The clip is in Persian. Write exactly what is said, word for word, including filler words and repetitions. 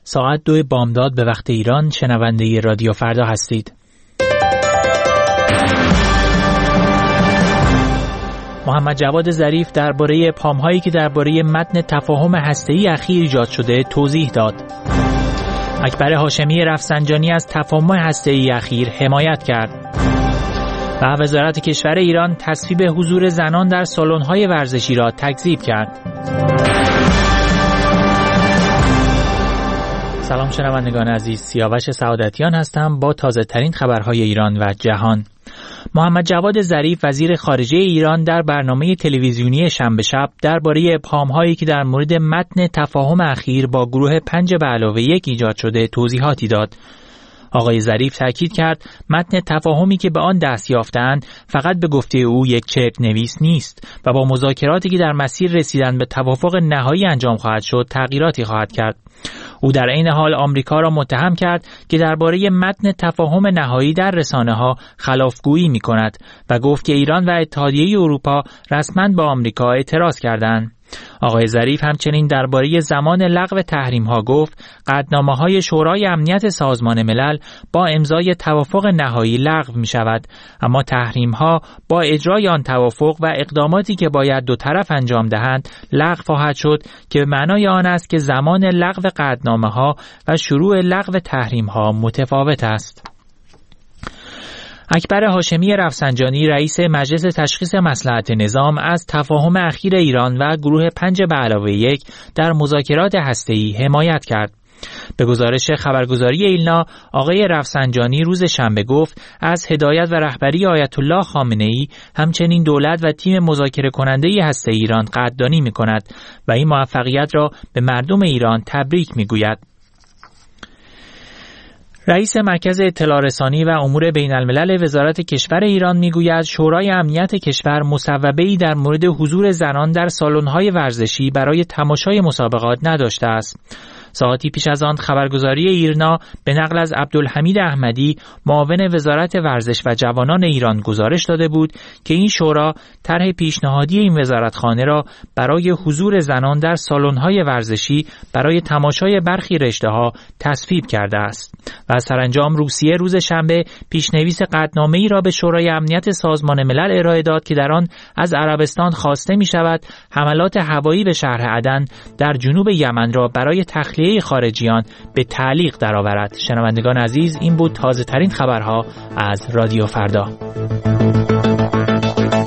ساعت دو بامداد به وقت ایران شنونده رادیو فردا هستید. محمد جواد ظریف درباره ابهام‌هایی که درباره متن تفاهم هسته‌ای اخیر ایجاد شده توضیح داد. اکبر هاشمی رفسنجانی از تفاهم هسته‌ای اخیر حمایت کرد. و وزارت کشور ایران تصویب حضور زنان در سالن‌های ورزشی را تکذیب کرد. سلام شنوندگان عزیز، سیاوش سعادتیان هستم با تازه ترین خبرهای ایران و جهان. محمد جواد ظریف وزیر خارجه ایران در برنامه تلویزیونی شنبه شب درباره ابهام‌هایی که در مورد متن تفاهم اخیر با گروه پنج به علاوه یک ایجاد شده توضیحاتی داد. آقای ظریف تاکید کرد متن تفاهمی که به آن دست یافتند فقط به گفته او یک چرک نویس نیست و با مذاکراتی که در مسیر رسیدن به توافق نهایی انجام خواهد شد تغییراتی خواهد کرد. او در عین حال آمریکا را متهم کرد که درباره متن تفاهم نهایی در رسانه‌ها خلافگویی می‌کند و گفت که ایران و اتحادیه اروپا رسما با آمریکا اعتراض کردند. آقای ظریف همچنین درباره زمان لغو تحریم‌ها گفت قطعنامه‌های شورای امنیت سازمان ملل با امضای توافق نهایی لغو می‌شود، اما تحریم‌ها با اجرای آن توافق و اقداماتی که باید دو طرف انجام دهند لغو خواهد شد که به معنای آن است که زمان لغو قطعنامه‌ها و شروع لغو تحریم‌ها متفاوت است. اکبر هاشمی رفسنجانی رئیس مجلس تشخیص مصلحت نظام از تفاهم اخیر ایران و گروه پنج به علاوه یک در مذاکرات هسته‌ای حمایت کرد. به گزارش خبرگزاری ایلنا، آقای رفسنجانی روز شنبه گفت از هدایت و رهبری آیت الله خامنه‌ای همچنین دولت و تیم مذاکره کننده هسته‌ای ایران قدردانی می‌کند و این موفقیت را به مردم ایران تبریک می‌گوید. رئیس مرکز اطلاع رسانی و امور بین الملل وزارت کشور ایران میگوید شورای امنیت کشور مصوبه‌ای در مورد حضور زنان در سالن‌های ورزشی برای تماشای مسابقات نداشته است. ساعتی پیش از آن خبرگزاری ایرنا به نقل از عبدالحمید احمدی معاون وزارت ورزش و جوانان ایران گزارش داده بود که این شورا طرح پیشنهادی این وزارتخانه را برای حضور زنان در سالن‌های ورزشی برای تماشای برخی رشته‌ها تصویب کرده است و سرانجام روسیه روز شنبه پیشنویس قطعنامه‌ای را به شورای امنیت سازمان ملل ارائه داد که در آن از عربستان خواسته می‌شود حملات هوایی به شهر عدن در جنوب یمن را برای تخلیه خارجیان به تعلیق درآورد. شنوندگان عزیز، این بود تازه ترین خبرها از رادیو فردا.